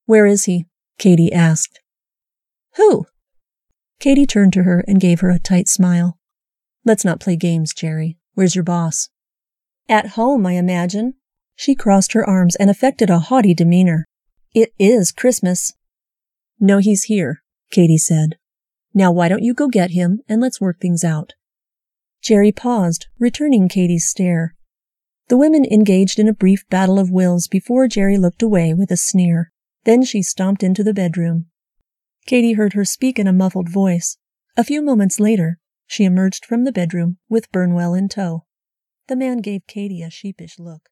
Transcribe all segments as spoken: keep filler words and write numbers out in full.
Where is he? Katie asked. Who? Katie turned to her and gave her a tight smile. Let's not play games, Jerry. Where's your boss? At home, I imagine. She crossed her arms and affected a haughty demeanor. It is Christmas. No, he's here, Katie said. Now why don't you go get him and let's work things out. Jerry paused, returning Katie's stare. The women engaged in a brief battle of wills before Jerry looked away with a sneer. Then she stomped into the bedroom. Katie heard her speak in a muffled voice. A few moments later, she emerged from the bedroom with Burnwell in tow. The man gave Katie a sheepish look.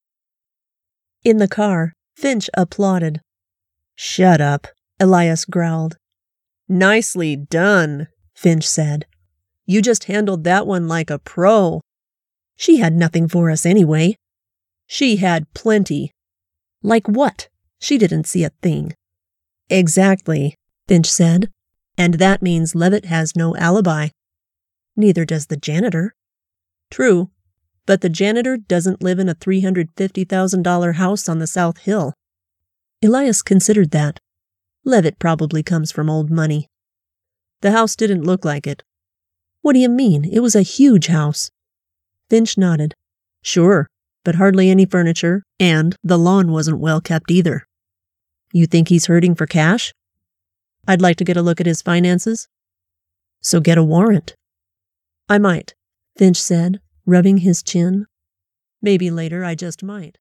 In the car, Finch applauded. Shut up, Elias growled. Nicely done, Finch said. You just handled that one like a pro. She had nothing for us anyway. She had plenty. Like what? She didn't see a thing. Exactly, Finch said. And that means Levitt has no alibi. Neither does the janitor. True, but the janitor doesn't live in a three hundred fifty thousand dollars house on the South Hill. Elias considered that. Levitt probably comes from old money. The house didn't look like it. What do you mean? It was a huge house. Finch nodded. Sure, but hardly any furniture, and the lawn wasn't well kept either. You think he's hurting for cash? I'd like to get a look at his finances. So get a warrant. I might, Finch said, rubbing his chin. Maybe later I just might.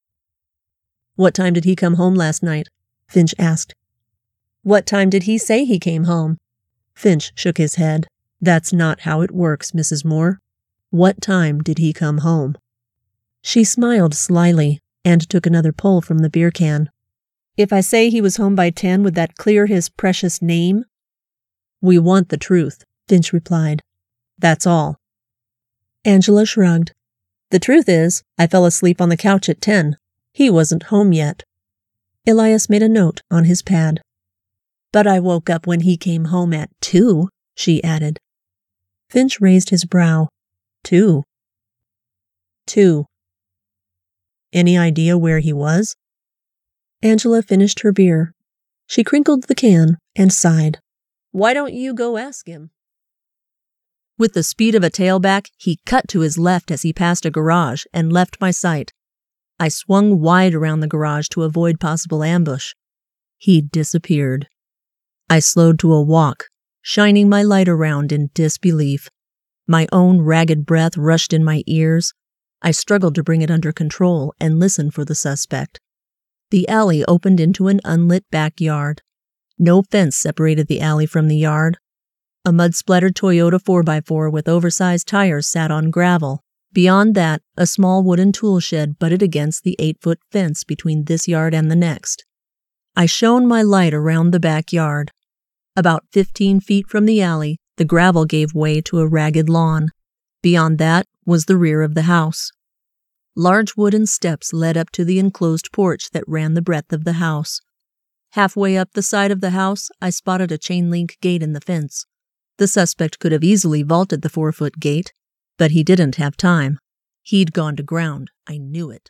What time did he come home last night? Finch asked. What time did he say he came home? Finch shook his head. That's not how it works, Missus Moore. What time did he come home? She smiled slyly and took another pull from the beer can. If I say he was home by ten, would that clear his precious name? We want the truth, Finch replied. That's all. Angela shrugged. The truth is, I fell asleep on the couch at ten. He wasn't home yet. Elias made a note on his pad. But I woke up when he came home at two, she added. Finch raised his brow. Two. Two. Any idea where he was? Angela finished her beer. She crinkled the can and sighed. Why don't you go ask him? With the speed of a tailback, he cut to his left as he passed a garage and left my sight. I swung wide around the garage to avoid possible ambush. He disappeared. I slowed to a walk, shining my light around in disbelief. My own ragged breath rushed in my ears. I struggled to bring it under control and listen for the suspect. The alley opened into an unlit backyard. No fence separated the alley from the yard. A mud-splattered Toyota four by four with oversized tires sat on gravel. Beyond that, a small wooden tool shed butted against the eight-foot fence between this yard and the next. I shone my light around the backyard. About fifteen feet from the alley, the gravel gave way to a ragged lawn. Beyond that was the rear of the house. Large wooden steps led up to the enclosed porch that ran the breadth of the house. Halfway up the side of the house, I spotted a chain-link gate in the fence. The suspect could have easily vaulted the four-foot gate, but he didn't have time. He'd gone to ground. I knew it.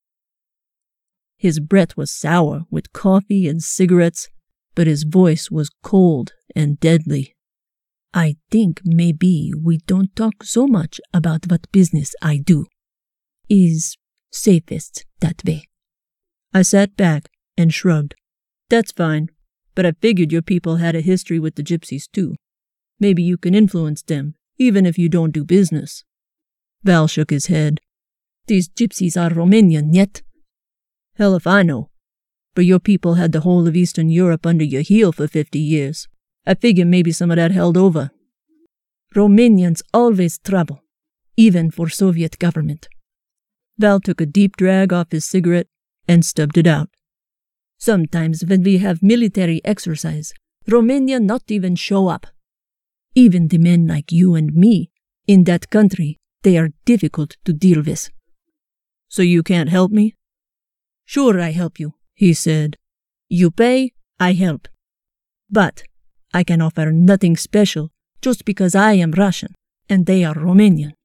His breath was sour with coffee and cigarettes, but his voice was cold and deadly. I think maybe we don't talk so much about what business I do. Is safest that way. I sat back and shrugged. That's fine, but I figured your people had a history with the gypsies too. Maybe you can influence them, even if you don't do business. Val shook his head. These gypsies are Romanian yet? Hell if I know. But your people had the whole of Eastern Europe under your heel for fifty years. I figure maybe some of that held over. Romanians always trouble, even for Soviet government. Val took a deep drag off his cigarette and stubbed it out. Sometimes when we have military exercise, Romania not even show up. Even the men like you and me, in that country, they are difficult to deal with. So you can't help me? Sure I help you, he said. You pay, I help. But I can offer nothing special just because I am Russian and they are Romanian.